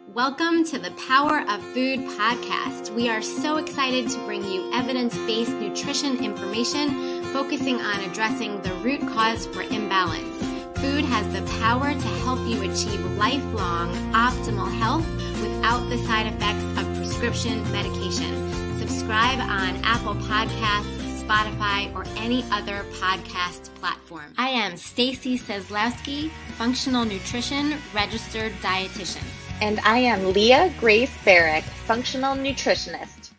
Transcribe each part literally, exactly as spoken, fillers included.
Welcome to the Power of Food podcast. We are so excited to bring you evidence-based nutrition information focusing on addressing the root cause for imbalance. Food has the power to help you achieve lifelong optimal health without the side effects of prescription medication. Subscribe on Apple Podcasts, Spotify, or any other podcast platform. I am Stacy Seslowski, functional nutrition registered dietitian. And I am Leah Grace Barrick, functional nutritionist.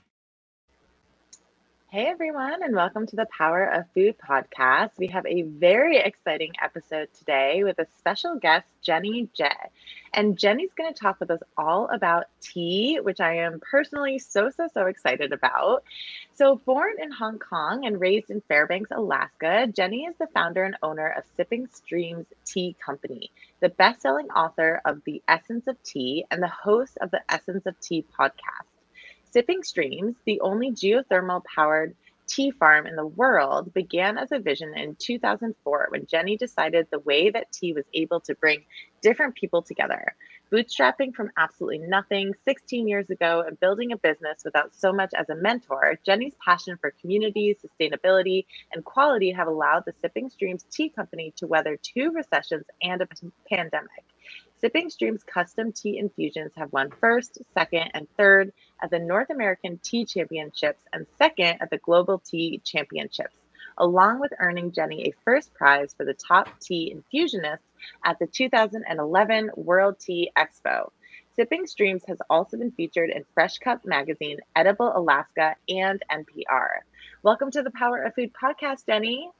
Hey everyone, and welcome to the Power of Food podcast. We have a very exciting episode today with a special guest, Jenny Jett. And Jenny's going to talk with us all about tea, which I am personally so, so, so excited about. So born in Hong Kong and raised in Fairbanks, Alaska, Jenny is the founder and owner of Sipping Streams Tea Company, the best-selling author of The Essence of Tea and the host of the Essence of Tea podcast. Sipping Streams, the only geothermal-powered tea farm in the world, began as a vision in two thousand four when Jenny decided the way that tea was able to bring different people together. Bootstrapping from absolutely nothing sixteen years ago and building a business without so much as a mentor, Jenny's passion for community, sustainability, and quality have allowed the Sipping Streams Tea Company to weather two recessions and a pandemic. Sipping Streams custom tea infusions have won first, second, and third at the North American Tea Championships and second at the Global Tea Championships, along with earning Jenny a first prize for the top tea infusionist at the two thousand eleven World Tea Expo. Sipping Streams has also been featured in Fresh Cup Magazine, Edible Alaska, and N P R. Welcome to the Power of Food podcast, Jenny.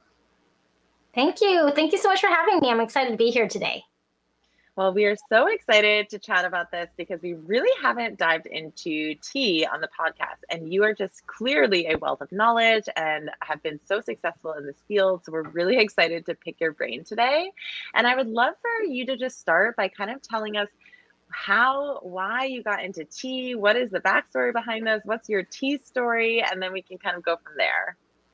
Thank you. Thank you so much for having me. I'm excited to be here today. Well, we are so excited to chat about this because we really haven't dived into tea on the podcast. And you are just clearly a wealth of knowledge and have been so successful in this field. So we're really excited to pick your brain today. And I would love for you to just start by kind of telling us how, why you got into tea. What is the backstory behind this? What's your tea story? And then we can kind of go from there.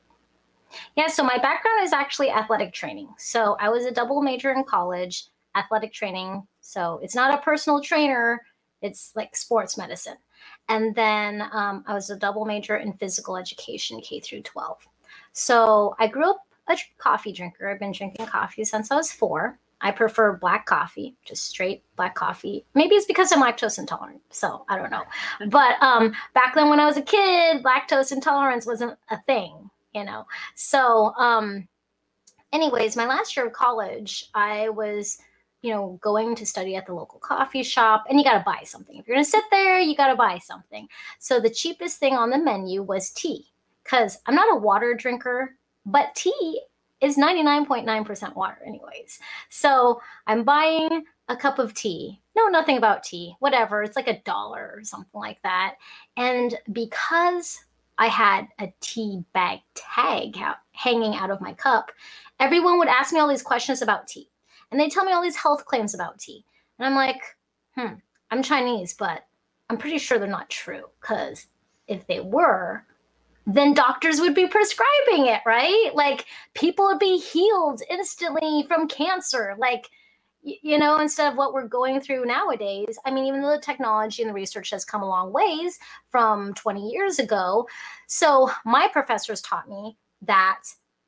Yeah, so my background is actually athletic training. So I was a double major in college. Athletic training. So it's not a personal trainer. It's like sports medicine. And then um, I was a double major in physical education, K through twelve. So I grew up a coffee drinker. I've been drinking coffee since I was four. I prefer black coffee, just straight black coffee. Maybe it's because I'm lactose intolerant. So I don't know. But um, back then when I was a kid, lactose intolerance wasn't a thing, you know. So um, anyways, my last year of college, I was you know, going to study at the local coffee shop, and you got to buy something. If you're going to sit there, you got to buy something. So the cheapest thing on the menu was tea, because I'm not a water drinker, but tea is ninety-nine point nine percent water anyways. So I'm buying a cup of tea. Know nothing about tea, whatever. It's like a dollar or something like that. And because I had a tea bag tag out, hanging out of my cup, everyone would ask me all these questions about tea. And they tell me all these health claims about tea. And I'm like, hmm, I'm Chinese, but I'm pretty sure they're not true. Because if they were, then doctors would be prescribing it, right? Like people would be healed instantly from cancer. Like, y- you know, instead of what we're going through nowadays. I mean, even though the technology and the research has come a long ways from twenty years ago. So my professors taught me that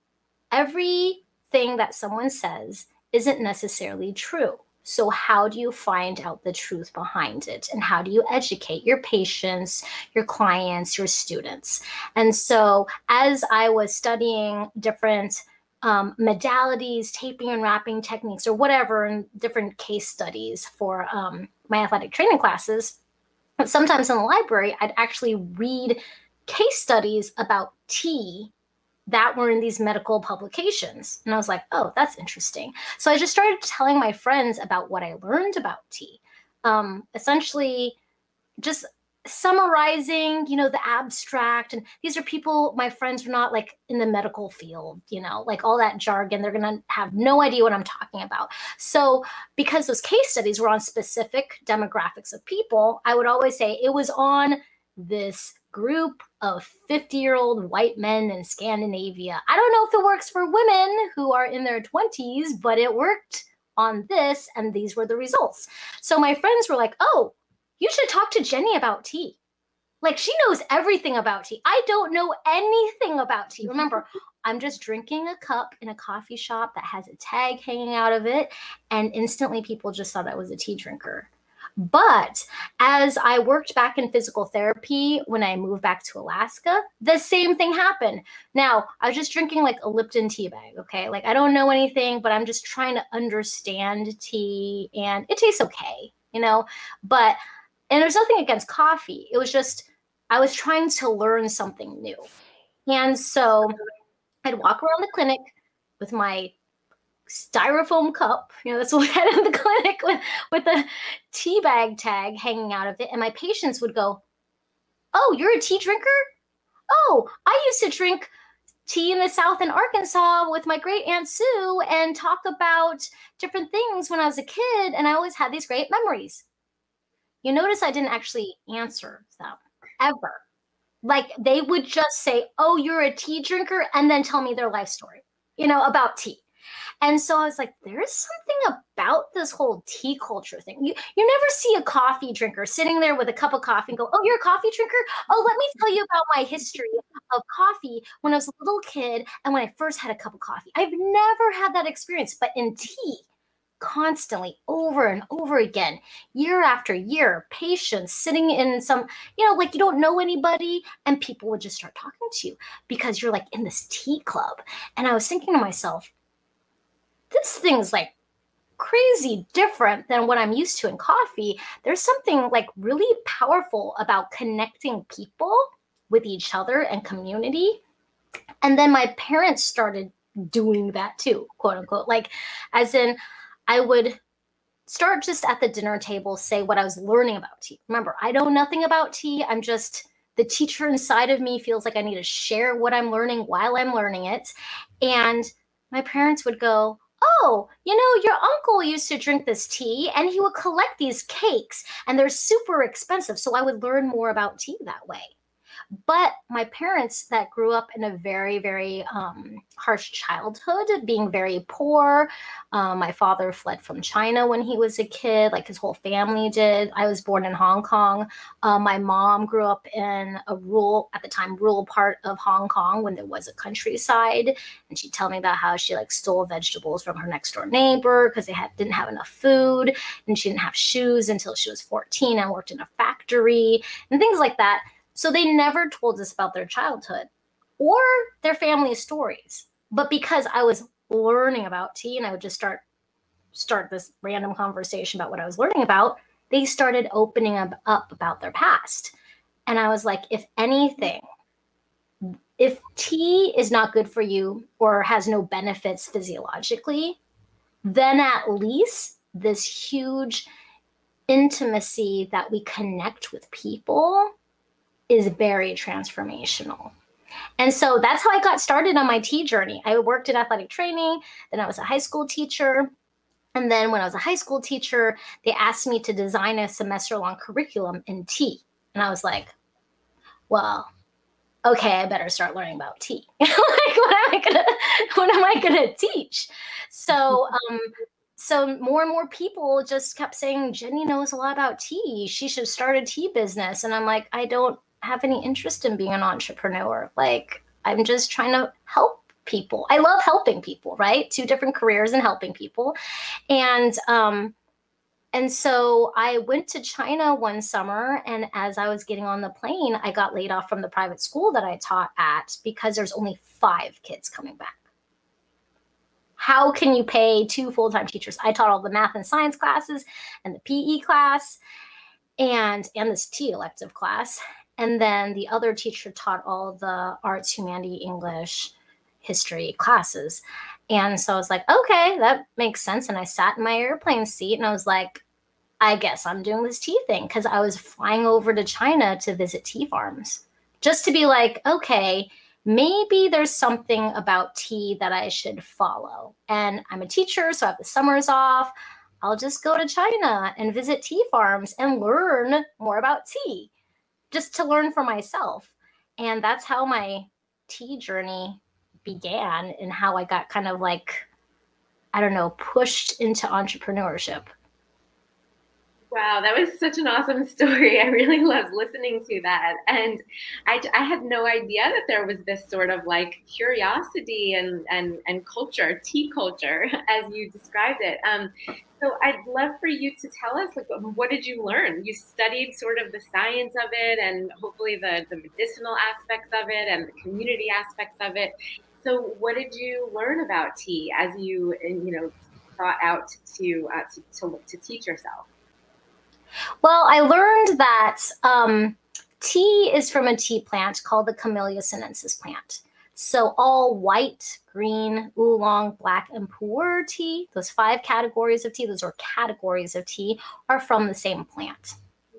everything that someone says isn't necessarily true. So how do you find out the truth behind it? And how do you educate your patients, your clients, your students? And so as I was studying different um, modalities, taping and wrapping techniques, or whatever, and different case studies for um, my athletic training classes, sometimes in the library, I'd actually read case studies about tea that were in these medical publications. And I was like, oh, that's interesting. So I just started telling my friends about what I learned about tea. Um, essentially just summarizing, you know, the abstract. And these are people, my friends are not like in the medical field, you know, like all that jargon. They're going to have no idea what I'm talking about. So because those case studies were on specific demographics of people, I would always say it was on this group of fifty-year-old white men in Scandinavia. I don't know if it works for women who are in their twenties, but it worked on this, and these were the results. So my friends were like, oh, you should talk to Jenny about tea. Like, she knows everything about tea. I don't know anything about tea. Remember, I'm just drinking a cup in a coffee shop that has a tag hanging out of it. And instantly people just thought I was a tea drinker. But as I worked back in physical therapy, when I moved back to Alaska, the same thing happened. Now, I was just drinking like a Lipton tea bag, okay? Like, I don't know anything, but I'm just trying to understand tea, and it tastes okay, you know? But, and there's nothing against coffee. It was just, I was trying to learn something new. And so I'd walk around the clinic with my styrofoam cup, you know, that's what we had in the clinic, with, with a tea bag tag hanging out of it. And my patients would go, oh, you're a tea drinker? Oh, I used to drink tea in the South in Arkansas with my great Aunt Sue and talk about different things when I was a kid. And I always had these great memories. You notice I didn't actually answer them ever. Like, they would just say, oh, you're a tea drinker, and then tell me their life story, you know, about tea. And so I was like, there's something about this whole tea culture thing. You you never see a coffee drinker sitting there with a cup of coffee and go, oh, you're a coffee drinker? Oh, let me tell you about my history of coffee when I was a little kid and when I first had a cup of coffee. I've never had that experience, but in tea, constantly, over and over again, year after year, patients sitting in some, you know, like, you don't know anybody, and people would just start talking to you because you're like in this tea club. And I was thinking to myself, this thing's like crazy different than what I'm used to in coffee. There's something like really powerful about connecting people with each other and community. And then my parents started doing that too, quote unquote, like, as in, I would start just at the dinner table, say what I was learning about tea. Remember, I know nothing about tea. I'm just, the teacher inside of me feels like I need to share what I'm learning while I'm learning it. And my parents would go, oh, you know, your uncle used to drink this tea and he would collect these cakes and they're super expensive. So I would learn more about tea that way. But my parents that grew up in a very, very um, harsh childhood, being very poor. Um, my father fled from China when he was a kid, like his whole family did. I was born in Hong Kong. Uh, my mom grew up in a rural, at the time, rural part of Hong Kong when there was a countryside. And she'd tell me about how she like stole vegetables from her next door neighbor because they had, didn't have enough food. And she didn't have shoes until she was fourteen and worked in a factory and things like that. So they never told us about their childhood or their family stories. But because I was learning about tea and I would just start start this random conversation about what I was learning about, they started opening up, up about their past. And I was like, if anything, if tea is not good for you or has no benefits physiologically, then at least this huge intimacy that we connect with people is very transformational. And so that's how I got started on my tea journey. I worked in athletic training, then I was a high school teacher. And then when I was a high school teacher, they asked me to design a semester-long curriculum in tea. And I was like, well, okay, I better start learning about tea. Like, what am I gonna, what am I gonna teach? So, um, so more and more people just kept saying, Jenny knows a lot about tea. She should start a tea business. And I'm like, I don't have any interest in being an entrepreneur. Like, I'm just trying to help people. I love helping people, right? Two different careers and helping people. And, um, and so I went to China one summer, and as I was getting on the plane, I got laid off from the private school that I taught at because there's only five kids coming back. How can you pay two full-time teachers? I taught all the math and science classes and the P E class and, and this tea elective class. And then the other teacher taught all the arts, humanity, English, history classes. And so I was like, okay, that makes sense. And I sat in my airplane seat and I was like, I guess I'm doing this tea thing, because I was flying over to China to visit tea farms just to be like, okay, maybe there's something about tea that I should follow. And I'm a teacher, so I have the summers off. I'll just go to China and visit tea farms and learn more about tea, just to learn for myself. And that's how my tea journey began and how I got kind of like, I don't know, pushed into entrepreneurship. Wow, that was such an awesome story. I really loved listening to that. And I, I had no idea that there was this sort of like curiosity and, and, and culture, tea culture, as you described it. Um, so I'd love for you to tell us, like, what did you learn? You studied sort of the science of it and hopefully the, the medicinal aspects of it and the community aspects of it. So what did you learn about tea as you, you know, sought out to, uh, to, to, to teach yourself? Well, I learned that um, tea is from a tea plant called the Camellia sinensis plant. So all white, green, oolong, black, and pu'er tea, those five categories of tea, those are categories of tea, are from the same plant.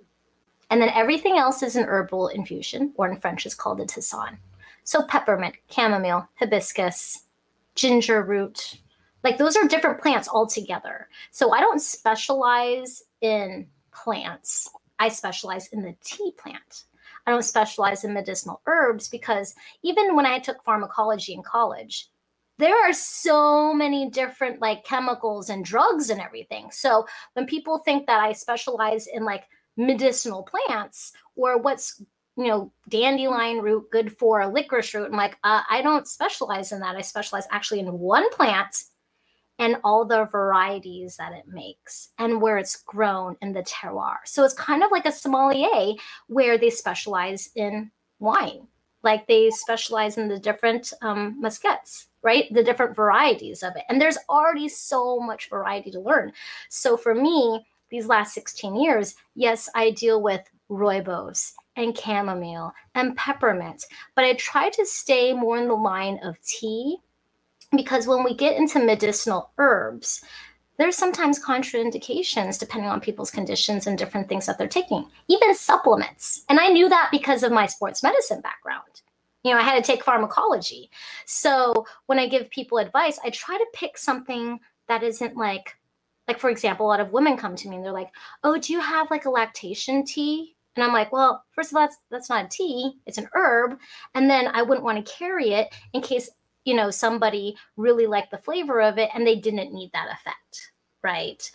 And then everything else is an herbal infusion, or in French is called a tisane. So peppermint, chamomile, hibiscus, ginger root, like those are different plants altogether. So I don't specialize in plants. I specialize in the tea plant. I don't specialize in medicinal herbs because even when I took pharmacology in college, there are so many different like chemicals and drugs and everything. So when people think that I specialize in like medicinal plants or what's, you know, dandelion root good for, licorice root, I'm like, uh, I don't specialize in that. I specialize actually in one plant and all the varieties that it makes and where it's grown in the terroir. So it's kind of like a sommelier where they specialize in wine. Like they specialize in the different um, muscats, right? The different varieties of it. And there's already so much variety to learn. So for me, these last sixteen years, yes, I deal with rooibos and chamomile and peppermint, but I try to stay more in the line of tea. Because when we get into medicinal herbs, there's sometimes contraindications depending on people's conditions and different things that they're taking, even supplements. And I knew that because of my sports medicine background. You know, I had to take pharmacology. So when I give people advice, I try to pick something that isn't like, like for example, a lot of women come to me and they're like, oh, do you have like a lactation tea? And I'm like, well, first of all, that's, that's not a tea, it's an herb. And then I wouldn't want to carry it in case you know, somebody really liked the flavor of it and they didn't need that effect, right?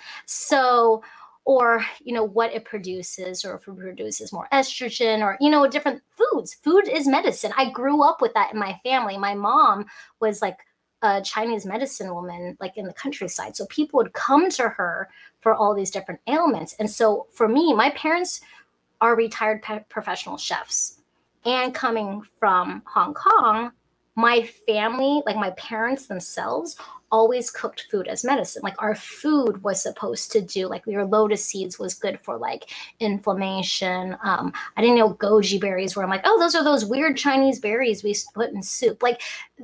So, or, you know, what it produces, or if it produces more estrogen or, you know, different foods. Food is medicine. I grew up with that in my family. My mom was like a Chinese medicine woman, like in the countryside. So people would come to her for all these different ailments. And so for me, my parents are retired pe- professional chefs. And coming from Hong Kong, my family, like my parents themselves, always cooked food as medicine. Like our food was supposed to do, like your lotus seeds was good for like inflammation. Um, I didn't know goji berries where I'm like, oh, those are those weird Chinese berries we put in soup. Like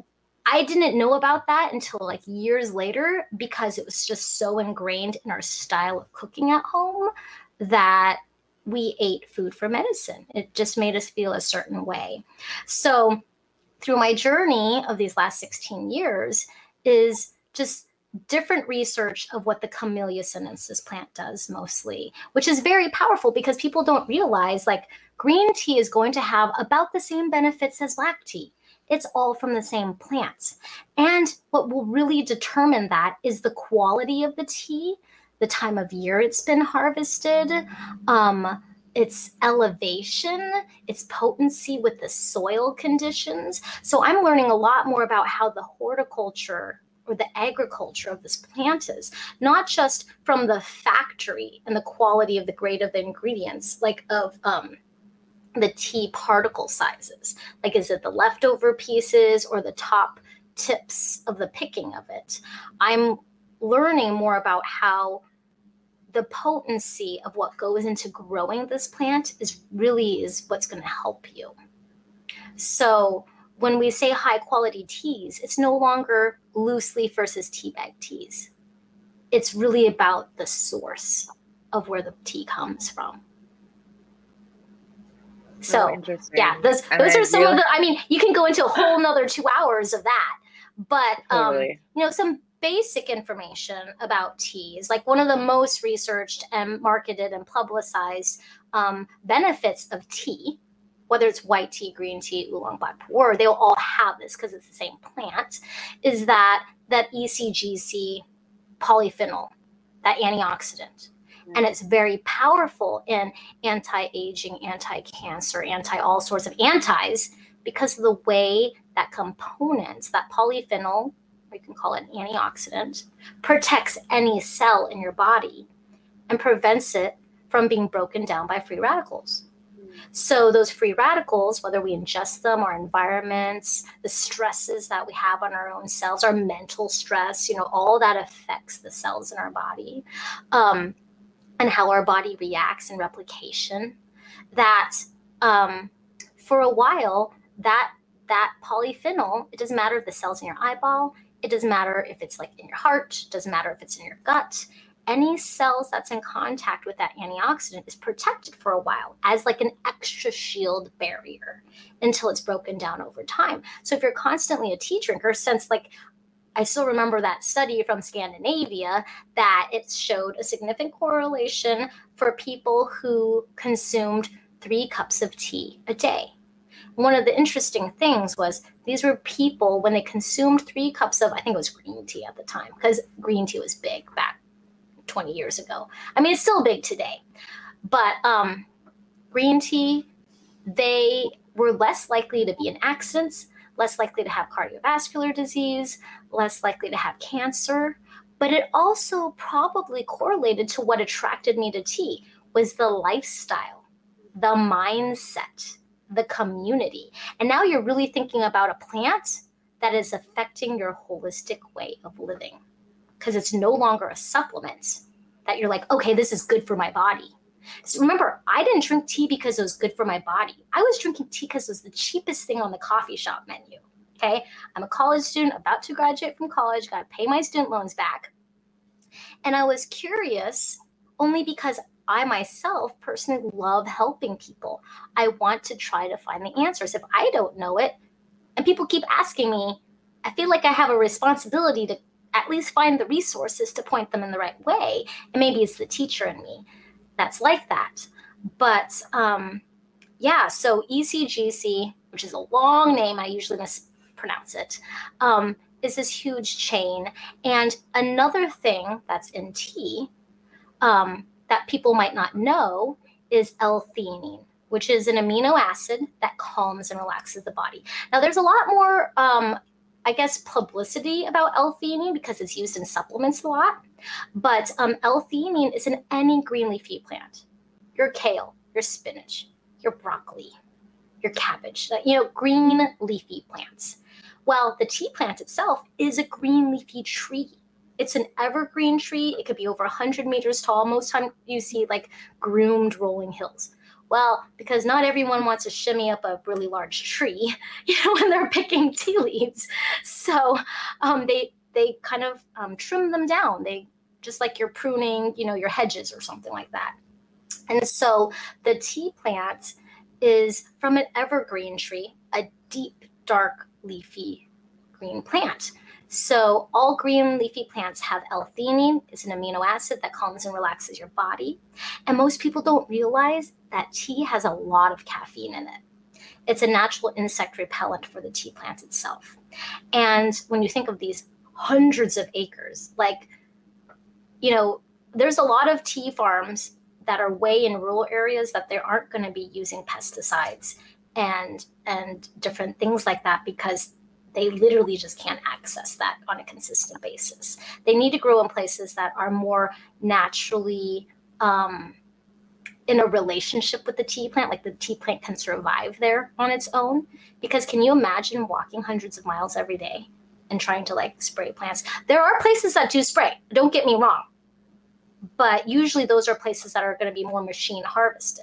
I didn't know about that until like years later because it was just so ingrained in our style of cooking at home that we ate food for medicine. It just made us feel a certain way. So through my journey of these last sixteen years is just different research of what the Camellia sinensis plant does mostly, which is very powerful because people don't realize like green tea is going to have about the same benefits as black tea. It's all from the same plants. And what will really determine that is the quality of the tea, the time of year it's been harvested, um, its elevation, its potency with the soil conditions. So I'm learning a lot more about how the horticulture or the agriculture of this plant is, not just from the factory and the quality of the grade of the ingredients, like of um, the tea particle sizes. Like, is it the leftover pieces or the top tips of the picking of it? I'm learning more about how the potency of what goes into growing this plant is really is what's going to help you. So when we say high quality teas, it's no longer loose leaf versus tea bag teas. It's really about the source of where the tea comes from. So oh, yeah, those, those are some of the, I mean, you can go into a whole nother two hours of that, but totally. um, you know, some basic information about teas, like one of the most researched and marketed and publicized um, benefits of tea, whether it's white tea, green tea, oolong, black pu'er, they'll all have this because it's the same plant, is that that E C G C polyphenol, that antioxidant. And it's very powerful in anti-aging, anti-cancer, anti-all sorts of antis because of the way that components, that polyphenol, or you can call it an antioxidant, protects any cell in your body and prevents it from being broken down by free radicals. So those free radicals, whether we ingest them, our environments, the stresses that we have on our own cells, our mental stress, you know, all that affects the cells in our body, um, and how our body reacts in replication, that um, for a while, that that polyphenol, it doesn't matter if the cell's in your eyeball, it doesn't matter if it's like in your heart, it doesn't matter if it's in your gut. Any cells that's in contact with that antioxidant is protected for a while as like an extra shield barrier until it's broken down over time. So if you're constantly a tea drinker, since like I still remember that study from Scandinavia that it showed a significant correlation for people who consumed three cups of tea a day. One of the interesting things was these were people when they consumed three cups of, I think it was green tea at the time, because green tea was big back twenty years ago. I mean, it's still big today, but um, green tea, they were less likely to be in accidents, less likely to have cardiovascular disease, less likely to have cancer, but it also probably correlated to what attracted me to tea was the lifestyle, the mindset, the community. And now you're really thinking about a plant that is affecting your holistic way of living, because it's no longer a supplement that you're like, okay, this is good for my body. So remember, I didn't drink tea because it was good for my body. I was drinking tea because it was the cheapest thing on the coffee shop menu. Okay, I'm a college student about to graduate from college, got to pay my student loans back. And I was curious only because I myself personally love helping people. I want to try to find the answers. If I don't know it, and people keep asking me, I feel like I have a responsibility to at least find the resources to point them in the right way. And maybe it's the teacher in me that's like that. But um, yeah, so E C G C, which is a long name, I usually mispronounce it, um, is this huge chain. And another thing that's in tea um, that people might not know is L-theanine, which is an amino acid that calms and relaxes the body. Now, there's a lot more um, I guess, publicity about L-theanine because it's used in supplements a lot. But um, L-theanine is in any green leafy plant. Your kale, your spinach, your broccoli, your cabbage, you know, green leafy plants. Well, the tea plant itself is a green leafy tree. It's an evergreen tree. It could be over one hundred meters tall. Most time you see like groomed rolling hills. Well, because not everyone wants to shimmy up a really large tree, you know, when they're picking tea leaves. So um, they they kind of um, trim them down. They just like you're pruning, you know, your hedges or something like that. And so the tea plant is from an evergreen tree, a deep, dark, leafy green plant. So all green leafy plants have L-theanine. It's an amino acid that calms and relaxes your body. And most people don't realize that tea has a lot of caffeine in it. It's a natural insect repellent for the tea plant itself. And when you think of these hundreds of acres, like, you know, there's a lot of tea farms that are way in rural areas that they aren't going to be using pesticides and and different things like that because they literally just can't access that on a consistent basis. They need to grow in places that are more naturally um, in a relationship with the tea plant, like the tea plant can survive there on its own. Because can you imagine walking hundreds of miles every day and trying to like spray plants? There are places that do spray, don't get me wrong. But usually those are places that are going to be more machine harvested.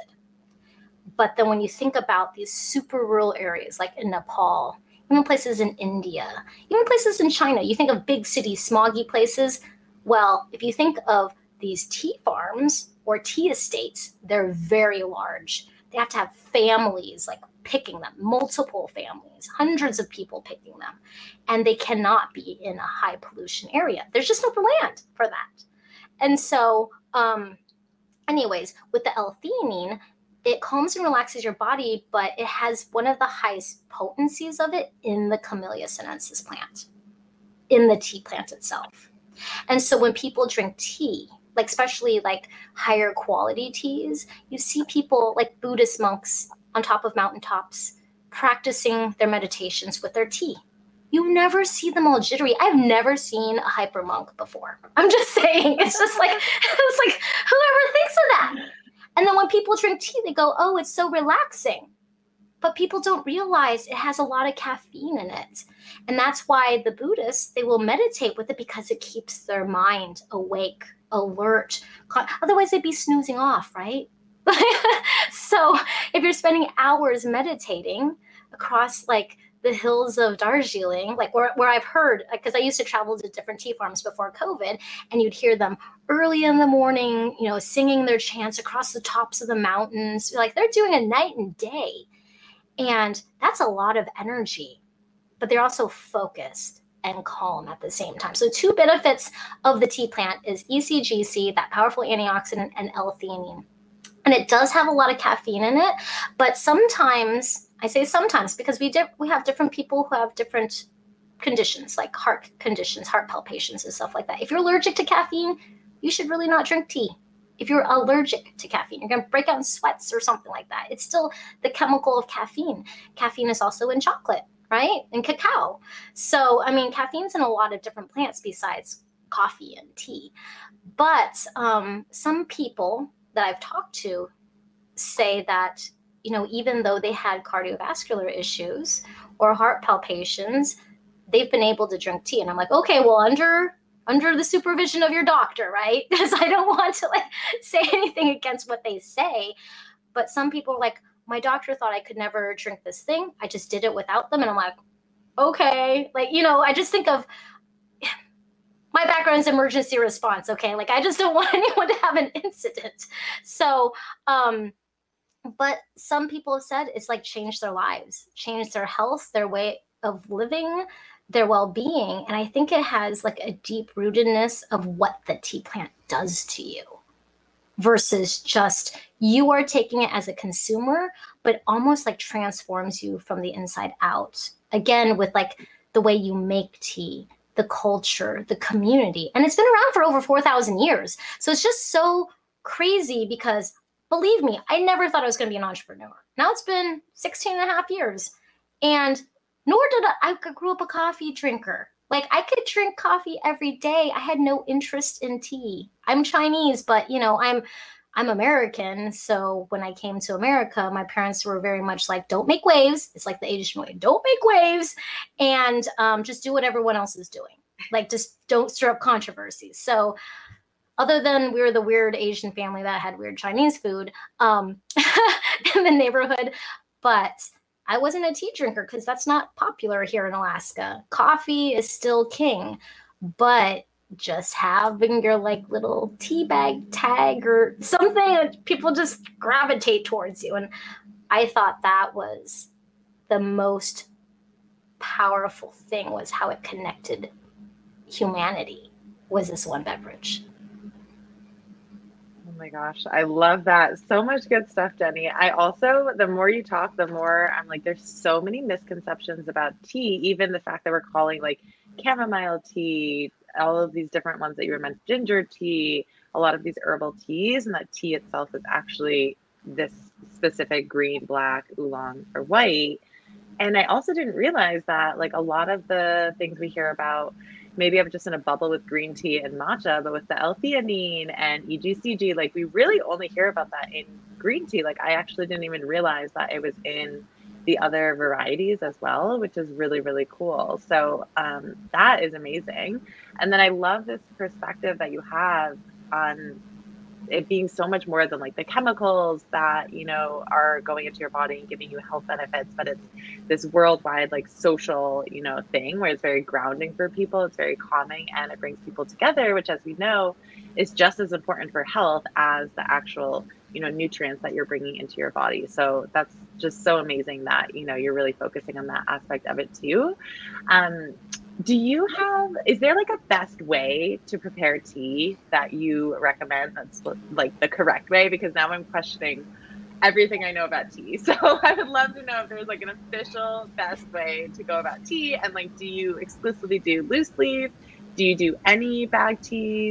But then when you think about these super rural areas like in Nepal, even places in India, even places in China, you think of big cities, smoggy places. Well, if you think of these tea farms or tea estates, they're very large. They have to have families like picking them, multiple families, hundreds of people picking them. And they cannot be in a high pollution area. There's just no land for that. And so, um, anyways, with the L-theanine, it calms and relaxes your body, but it has one of the highest potencies of it in the Camellia sinensis plant, in the tea plant itself. And so when people drink tea, like especially like higher quality teas, you see people like Buddhist monks on top of mountaintops practicing their meditations with their tea. You never see them all jittery. I've never seen a hyper monk before. I'm just saying, it's just like, it's like, whoever thinks of that? And then when people drink tea, they go, oh, it's so relaxing. But people don't realize it has a lot of caffeine in it. And that's why the Buddhists, they will meditate with it because it keeps their mind awake, alert. Otherwise, they'd be snoozing off, right? So if you're spending hours meditating across like the hills of Darjeeling, like where, where I've heard, because I used to travel to different tea farms before COVID, and you'd hear them early in the morning, you know, singing their chants across the tops of the mountains. Like they're doing a night and day. And that's a lot of energy, but they're also focused and calm at the same time. So two benefits of the tea plant is E C G C, that powerful antioxidant, and L-theanine. And it does have a lot of caffeine in it, but sometimes, I say sometimes because we di- we have different people who have different conditions, like heart conditions, heart palpitations and stuff like that. If you're allergic to caffeine, you should really not drink tea. If you're allergic to caffeine, you're going to break out in sweats or something like that. It's still the chemical of caffeine. Caffeine is also in chocolate, right? And cacao. So, I mean, caffeine's in a lot of different plants besides coffee and tea. But um, some people that I've talked to say that, you know, even though they had cardiovascular issues or heart palpitations, they've been able to drink tea. And I'm like, okay, well, under under the supervision of your doctor, right? Because I don't want to like say anything against what they say. But some people are like, my doctor thought I could never drink this thing. I just did it without them. And I'm like, okay. Like, you know, I just think of my background is emergency response. Okay. Like, I just don't want anyone to have an incident. So, um, but some people have said it's like changed their lives, changed their health, their way of living, their well-being. And I think it has like a deep rootedness of what the tea plant does to you versus just you are taking it as a consumer, but almost like transforms you from the inside out. Again, with like the way you make tea, the culture, the community. And it's been around for over four thousand years. So it's just so crazy because believe me, I never thought I was going to be an entrepreneur. Now it's been sixteen and a half years. And nor did I, I grew up a coffee drinker. Like I could drink coffee every day. I had no interest in tea. I'm Chinese, but you know, I'm I'm American. So when I came to America, my parents were very much like, don't make waves. It's like the Asian way. Don't make waves and um, just do what everyone else is doing. Like just don't stir up controversy. So other than we were the weird Asian family that had weird Chinese food um, in the neighborhood, but I wasn't a tea drinker because that's not popular here in Alaska. Coffee is still king, but just having your like little tea bag tag or something that people just gravitate towards you. And I thought that was the most powerful thing was how it connected humanity was this one beverage. Oh my gosh, I love that. So much good stuff, Jenny. I also, the more you talk, the more I'm like, there's so many misconceptions about tea, even the fact that we're calling like chamomile tea, all of these different ones that you were mentioned, ginger tea, a lot of these herbal teas, and that tea itself is actually this specific green, black, oolong, or white. And I also didn't realize that like a lot of the things we hear about, maybe I'm just in a bubble with green tea and matcha, but with the L-theanine and E G C G, like we really only hear about that in green tea. Like I actually didn't even realize that it was in the other varieties as well, which is really, really cool. So um, that is amazing. And then I love this perspective that you have on it being so much more than like the chemicals that, you know, are going into your body and giving you health benefits, but it's this worldwide like social, you know, thing where it's very grounding for people. It's very calming and it brings people together, which as we know is just as important for health as the actual, you know, nutrients that you're bringing into your body. So that's just so amazing that, you know, you're really focusing on that aspect of it too. Um, Do you have, is there like a best way to prepare tea that you recommend that's like the correct way? Because now I'm questioning everything I know about tea. So I would love to know if there's like an official best way to go about tea. And like, do you exclusively do loose leaf? Do you do any bag teas?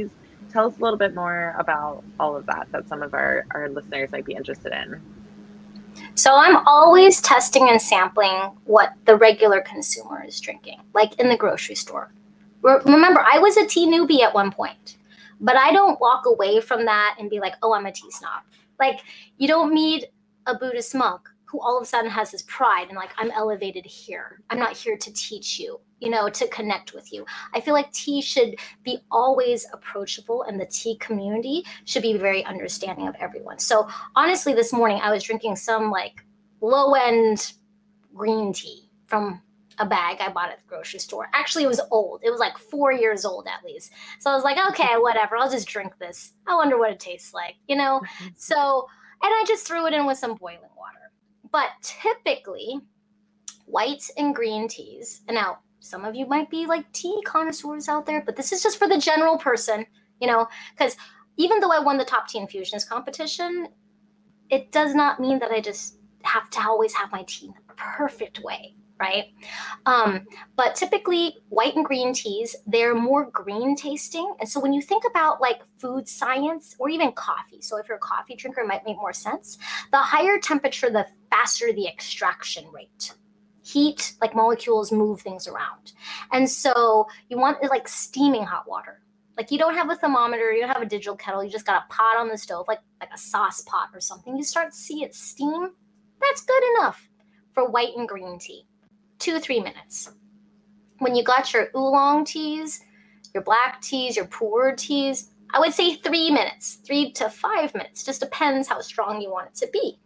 tell us a little bit more about all of that, that some of our, our listeners might be interested in. So I'm always testing and sampling what the regular consumer is drinking, like in the grocery store. Remember, I was a tea newbie at one point, but I don't walk away from that and be like, oh, I'm a tea snob. Like, you don't meet a Buddhist monk who all of a sudden has this pride and like, I'm elevated here. I'm not here to teach you, you know, to connect with you. I feel like tea should be always approachable, and the tea community should be very understanding of everyone. So honestly, this morning I was drinking some like low-end green tea from a bag I bought at the grocery store. Actually, it was old. It was like four years old at least. So I was like, okay, whatever. I'll just drink this. I wonder what it tastes like, you know? So, and I just threw it in with some boiling water. But typically, white and green teas, and now some of you might be like tea connoisseurs out there, but this is just for the general person, you know, because even though I won the top tea infusionist competition, it does not mean that I just have to always have my tea in the perfect way, right? Um, but typically, white and green teas, they're more green tasting. And so when you think about like food science or even coffee, so if you're a coffee drinker, it might make more sense. The higher temperature, the faster the extraction rate. Heat, like molecules, move things around. And so you want it like steaming hot water. Like you don't have a thermometer, you don't have a digital kettle, you just got a pot on the stove, like, like a sauce pot or something. You start to see it steam. That's good enough for white and green tea. Two, three minutes. When you got your oolong teas, your black teas, your pu'er teas, I would say three minutes, three to five minutes. Just depends how strong you want it to be.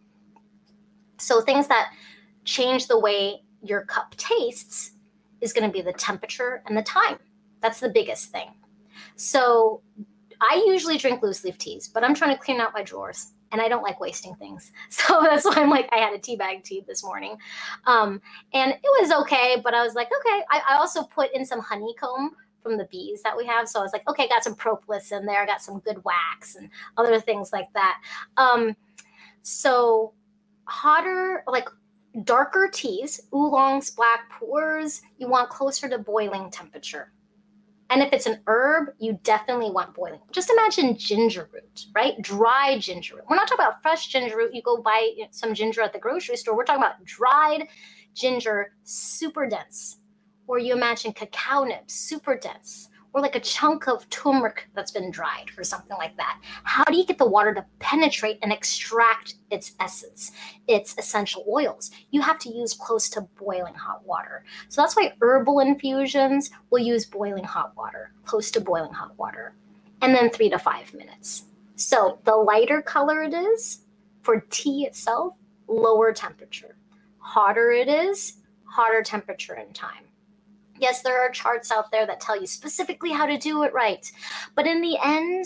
So things that change the way your cup tastes is going to be the temperature and the time. That's the biggest thing. So I usually drink loose leaf teas, but I'm trying to clean out my drawers and I don't like wasting things. So that's why I'm like, I had a tea bag tea this morning. Um, and it was okay, but I was like, okay. I, I also put in some honeycomb from the bees that we have. So I was like, okay, got some propolis in there, got some good wax and other things like that. Um, so hotter, like darker teas, oolongs, black pu'ers, you want closer to boiling temperature. And if it's an herb, you definitely want boiling. Just imagine ginger root, right? Dry ginger root. We're not talking about fresh ginger root. You go buy some ginger at the grocery store. We're talking about dried ginger, super dense. Or you imagine cacao nibs, super dense. Or like a chunk of turmeric that's been dried or something like that. How do you get the water to penetrate and extract its essence, its essential oils? You have to use close to boiling hot water. So that's why herbal infusions will use boiling hot water, close to boiling hot water, and then three to five minutes. So the lighter color it is for tea itself, lower temperature. Hotter it is, hotter temperature and time. Yes, there are charts out there that tell you specifically how to do it right. But in the end,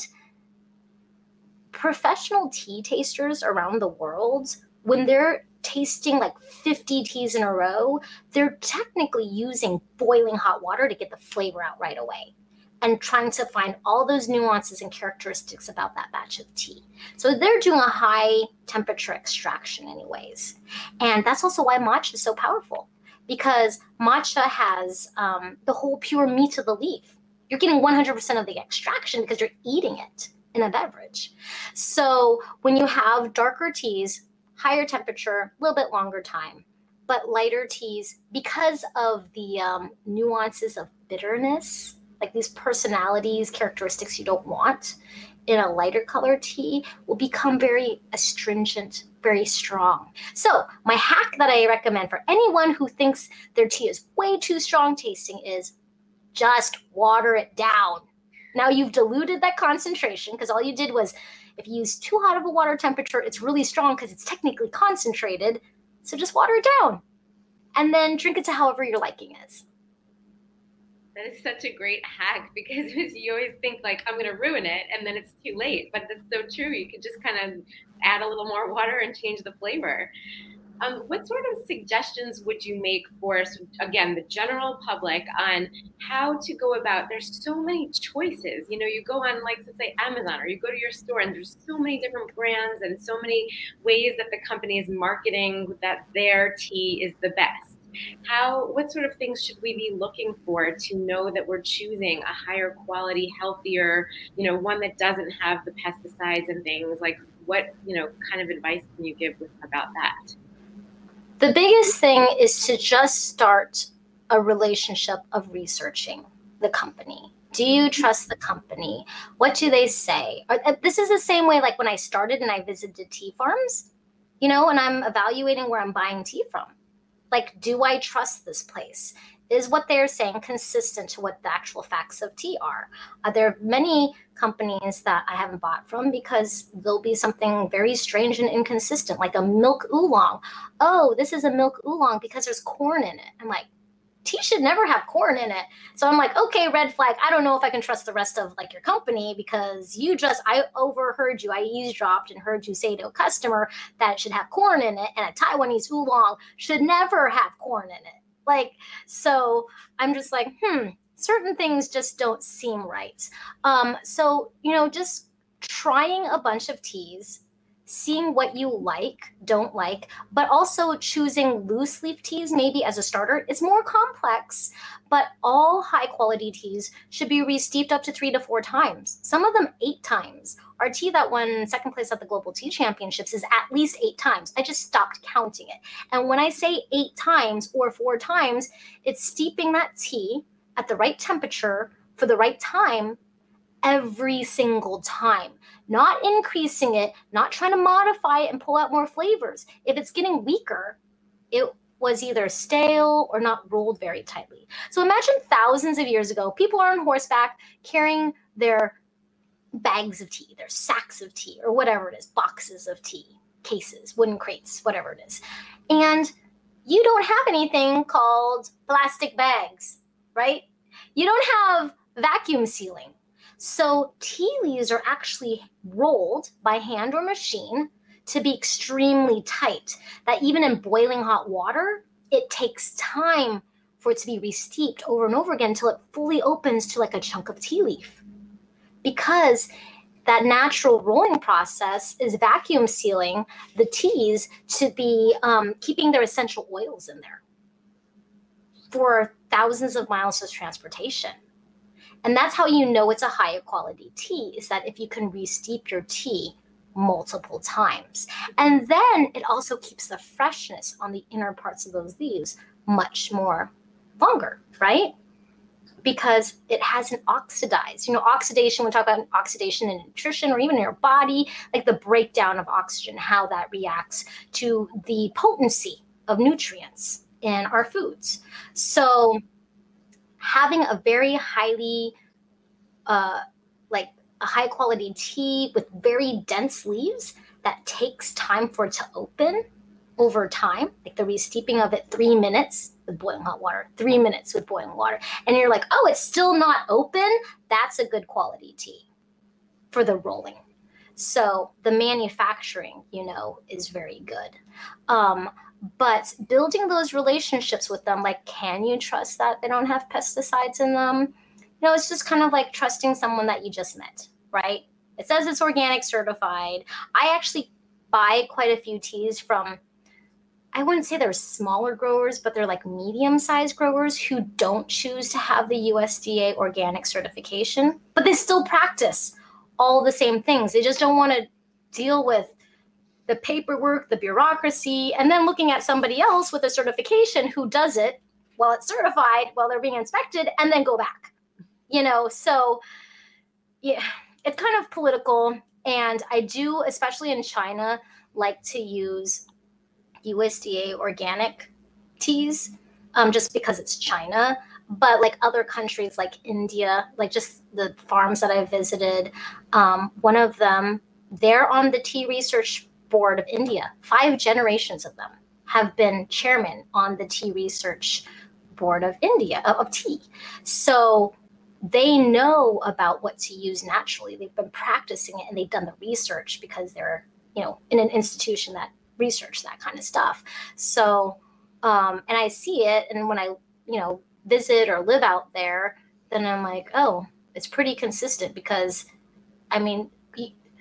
professional tea tasters around the world, when they're tasting like fifty teas in a row, they're technically using boiling hot water to get the flavor out right away and trying to find all those nuances and characteristics about that batch of tea. So they're doing a high temperature extraction anyways. And that's also why matcha is so powerful. Because matcha has um, the whole pure meat of the leaf. You're getting one hundred percent of the extraction because you're eating it in a beverage. So when you have darker teas, higher temperature, a little bit longer time, but lighter teas, because of the um, nuances of bitterness, like these personalities, characteristics you don't want in a lighter color tea, will become very astringent, very strong. So my hack that I recommend for anyone who thinks their tea is way too strong tasting is just water it down. Now you've diluted that concentration because all you did was, if you use too hot of a water temperature, it's really strong because it's technically concentrated. So just water it down and then drink it to however your liking is. That is such a great hack because you always think like, I'm going to ruin it and then it's too late. But that's so true. You could just kind of add a little more water and change the flavor. Um, what sort of suggestions would you make for, again, the general public on how to go about, there's so many choices. You know, you go on, like, let's say Amazon, or you go to your store and there's so many different brands and so many ways that the company is marketing that their tea is the best. How, what sort of things should we be looking for to know that we're choosing a higher quality, healthier, you know, one that doesn't have the pesticides and things? Like, what, you know, kind of advice can you give with, about that? The biggest thing is to just start a relationship of researching the company. Do you trust the company? What do they say? This is the same way like when I started and I visited tea farms, you know, and I'm evaluating where I'm buying tea from. Like, do I trust this place? Is what they're saying consistent to what the actual facts of tea are? Are there many companies that I haven't bought from because there'll be something very strange and inconsistent, like a milk oolong. Oh, this is a milk oolong because there's corn in it. I'm like, tea should never have corn in it. So I'm like, okay, red flag. I don't know if I can trust the rest of like your company because you just, I overheard you. I eavesdropped and heard you say to a customer that it should have corn in it, and a Taiwanese oolong should never have corn in it. Like, so I'm just like, hmm, certain things just don't seem right. Um, so, you know, just trying a bunch of teas, seeing what you like, don't like, but also choosing loose leaf teas maybe as a starter. It's more complex, but all high quality teas should be re-steeped up to three to four times. Some of them eight times. Our tea that won second place at the Global Tea Championships is at least eight times. I just stopped counting it. And when I say eight times or four times, it's steeping that tea at the right temperature for the right time every single time, not increasing it, not trying to modify it and pull out more flavors. If it's getting weaker, it was either stale or not rolled very tightly. So imagine thousands of years ago, people are on horseback carrying their bags of tea, their sacks of tea, or whatever it is, boxes of tea, cases, wooden crates, whatever it is. And you don't have anything called plastic bags, right? You don't have vacuum sealing. So tea leaves are actually rolled by hand or machine to be extremely tight, that even in boiling hot water, it takes time for it to be re-steeped over and over again until it fully opens to like a chunk of tea leaf. Because that natural rolling process is vacuum sealing the teas to be um, keeping their essential oils in there for thousands of miles of transportation. And that's how you know it's a higher quality tea, is that if you can re-steep your tea multiple times. And then it also keeps the freshness on the inner parts of those leaves much more longer, right? Because it hasn't oxidized. You know, oxidation, we talk about oxidation in nutrition or even in your body, like the breakdown of oxygen, how that reacts to the potency of nutrients in our foods. So having a very highly, uh, like a high quality tea with very dense leaves that takes time for it to open over time, like the re-steeping of it, three minutes with boiling hot water, three minutes with boiling water. And you're like, oh, it's still not open. That's a good quality tea for the rolling. So the manufacturing, you know, is very good. Um, But building those relationships with them, like, can you trust that they don't have pesticides in them? You know, it's just kind of like trusting someone that you just met, right? It says it's organic certified. I actually buy quite a few teas from, I wouldn't say they're smaller growers, but they're like medium-sized growers who don't choose to have the U S D A organic certification, but they still practice all the same things. They just don't want to deal with the paperwork, the bureaucracy, and then looking at somebody else with a certification who does it while it's certified, while they're being inspected, and then go back. You know, so yeah, it's kind of political. And I do, especially in China, like to use U S D A organic teas, um, just because it's China. But like other countries like India, like just the farms that I visited, um, one of them, they're on the tea research board of India. Five generations of them have been chairman on the tea research board of India, of tea. So they know about what to use naturally. They've been practicing it and they've done the research because they're, you know, in an institution that research that kind of stuff. So, um, and I see it. And when I, you know, visit or live out there, then I'm like, oh, it's pretty consistent because, I mean,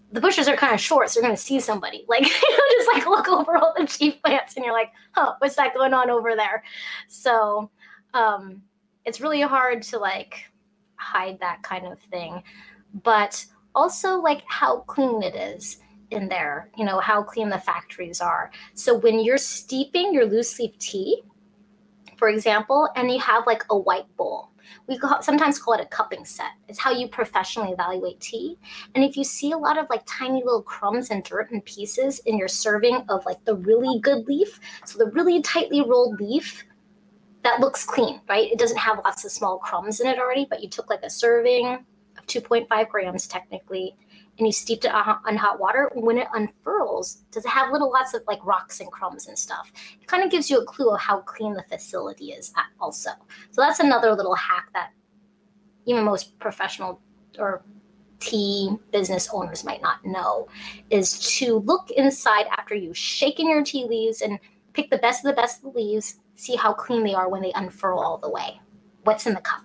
the bushes are kind of short, so you're going to see somebody. Like, you know, just like look over all the tea plants and you're like, huh, what's that going on over there? So um, it's really hard to like hide that kind of thing. But also like how clean it is in there, you know, how clean the factories are. So when you're steeping your loose leaf tea, for example, and you have like a white bowl, we call, sometimes call it a cupping set. It's how you professionally evaluate tea. And if you see a lot of like tiny little crumbs and dirt and pieces in your serving of like the really good leaf, so the really tightly rolled leaf, that looks clean, right? It doesn't have lots of small crumbs in it already, but you took like a serving of two point five grams technically, and you steeped it on hot water. When it unfurls, does it have little lots of like rocks and crumbs and stuff? It kind of gives you a clue of how clean the facility is also. So that's another little hack that even most professional or tea business owners might not know, is to look inside after you've shaken your tea leaves and pick the best of the best of the leaves, see how clean they are when they unfurl all the way. What's in the cup?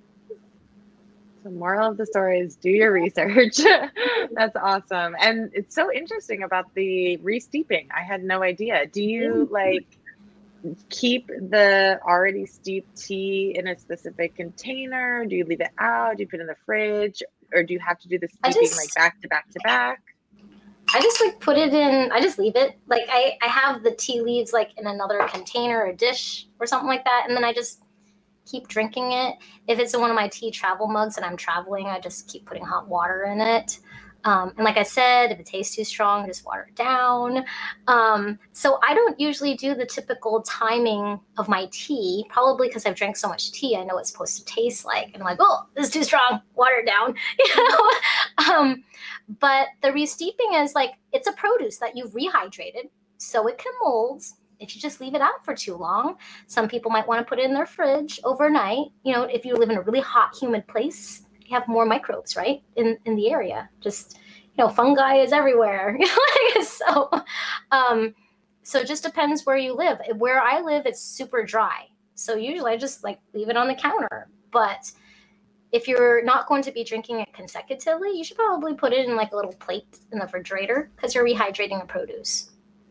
The moral of the story is do your research. That's awesome. And it's so interesting about the re-steeping. I had no idea. Do you like keep the already steeped tea in a specific container? Do you leave it out? Do you put it in the fridge? Or do you have to do the steeping just, like back to back to back? I just like put it in, I just leave it. Like I, I have the tea leaves like in another container or dish or something like that. And then I just keep drinking it. If it's in one of my tea travel mugs and I'm traveling, I just keep putting hot water in it. Um, and like I said, if it tastes too strong, just water it down. Um, so I don't usually do the typical timing of my tea, probably because I've drank so much tea. I know what it's supposed to taste like. And I'm like, oh, this is too strong, water it down. You know? um, but the re-steeping is like, it's a produce that you've rehydrated, so it can mold if you just leave it out for too long. Some people might want to put it in their fridge overnight. You know, if you live in a really hot, humid place, you have more microbes, right, in, in the area. Just, you know, fungi is everywhere. so, um, so it just depends where you live. Where I live, it's super dry. So usually I just like leave it on the counter. But if you're not going to be drinking it consecutively, you should probably put it in like a little plate in the refrigerator because you're rehydrating a produce.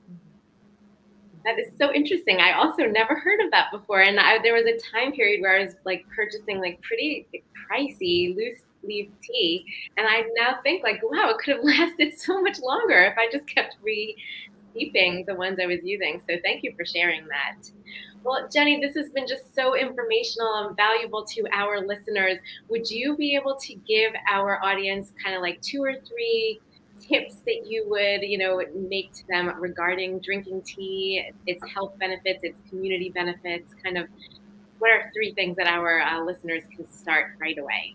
That is so interesting. I also never heard of that before. And I, there was a time period where I was like purchasing like pretty pricey loose leaf tea. And I now think like, wow, it could have lasted so much longer if I just kept re-steeping the ones I was using. So thank you for sharing that. Well, Jenny, this has been just so informational and valuable to our listeners. Would you be able to give our audience kind of like two or three tips that you would, you know, make to them regarding drinking tea, its health benefits, its community benefits? Kind of what are three things that our uh, listeners can start right away?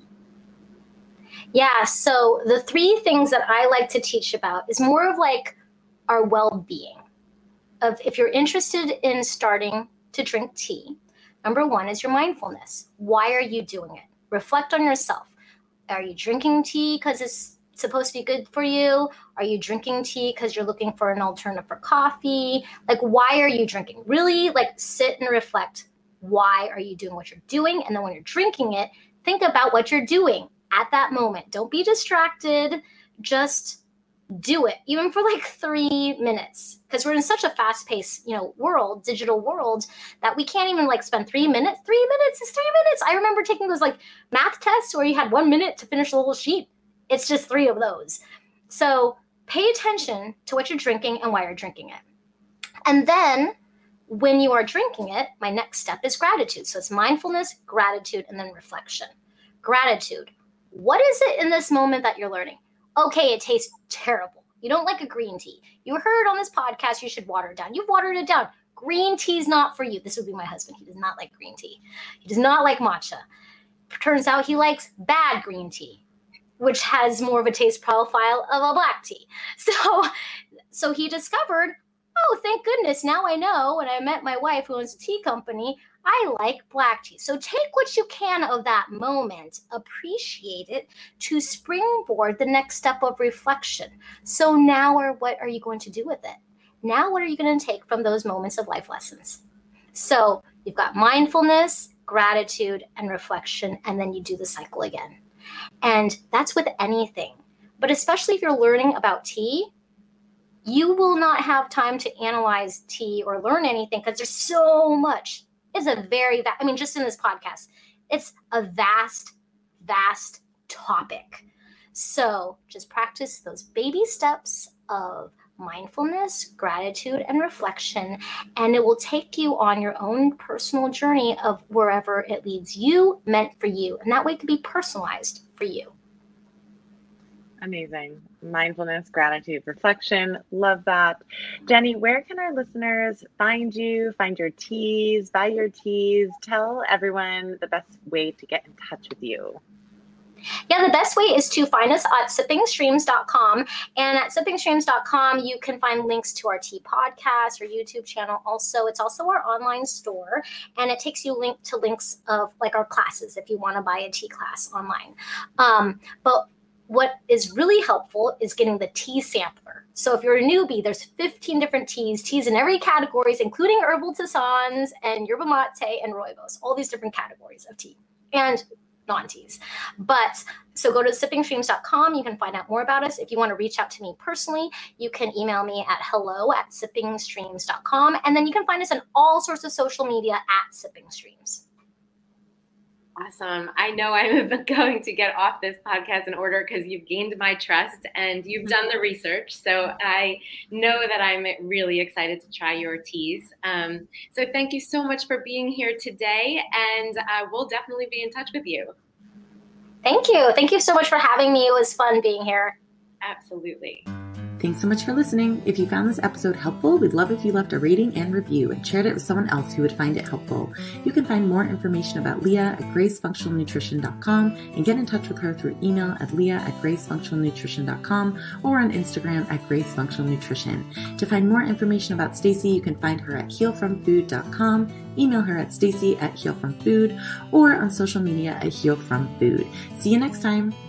Yeah, so the three things that I like to teach about is more of like our well-being. Of if you're interested in starting to drink tea, number one is your mindfulness. Why are you doing it? Reflect on yourself. Are you drinking tea because it's supposed to be good for you? Are you drinking tea because you're looking for an alternative for coffee? Like, why are you drinking? Really, like, sit and reflect. Why are you doing what you're doing? And then when you're drinking it, think about what you're doing at that moment. Don't be distracted. Just do it, even for like three minutes. Because we're in such a fast-paced, you know, world, digital world, that we can't even like spend three minutes. Three minutes is three minutes. I remember taking those like math tests where you had one minute to finish the whole sheet. It's just three of those. So pay attention to what you're drinking and why you're drinking it. And then when you are drinking it, my next step is gratitude. So it's mindfulness, gratitude, and then reflection. Gratitude. What is it in this moment that you're learning? Okay, it tastes terrible. You don't like a green tea. You heard on this podcast you should water it down. You've watered it down. Green tea is not for you. This would be my husband. He does not like green tea. He does not like matcha. Turns out he likes bad green tea, which has more of a taste profile of a black tea. So, so he discovered, oh, thank goodness, now I know, when I met my wife who owns a tea company, I like black tea. So take what you can of that moment, appreciate it, to springboard the next step of reflection. So now, or what are you going to do with it? Now, what are you going to take from those moments of life lessons? So you've got mindfulness, gratitude, and reflection, and then you do the cycle again. And that's with anything. But especially if you're learning about tea, you will not have time to analyze tea or learn anything because there's so much. It's a very, va- I mean, just in this podcast, it's a vast, vast topic. So just practice those baby steps of mindfulness, gratitude, and reflection, and it will take you on your own personal journey of wherever it leads you, meant for you. And that way it can be personalized for you. Amazing. Mindfulness, gratitude, reflection. Love that. Jenny, where can our listeners find you, find your teas, buy your teas? Tell everyone the best way to get in touch with you. Yeah, the best way is to find us at sipping streams dot com. And at sipping streams dot com, you can find links to our tea podcast or YouTube channel. Also, it's also our online store. And it takes you link to links of like our classes if you want to buy a tea class online. Um, but what is really helpful is getting the tea sampler. So if you're a newbie, there's fifteen different teas, teas in every categories, including herbal tisanes and yerba mate and rooibos, all these different categories of tea and non-teas. But so go to sipping streams dot com. You can find out more about us. If you want to reach out to me personally, you can email me at hello at sipping streams dot com. And then you can find us on all sorts of social media at Sipping Streams. Awesome. I know I'm going to get off this podcast in order because you've gained my trust and you've done the research. So I know that I'm really excited to try your teas. Um, so thank you so much for being here today, and uh, we'll definitely be in touch with you. Thank you. Thank you so much for having me. It was fun being here. Absolutely. Thanks so much for listening. If you found this episode helpful, we'd love if you left a rating and review and shared it with someone else who would find it helpful. You can find more information about Leah at grace functional nutrition dot com and get in touch with her through email at leah at grace functional nutrition dot com or on Instagram at grace functional nutrition. To find more information about Stacy, you can find her at heal from food dot com, email her at stacy at heal from food, or on social media at heal from food. See you next time.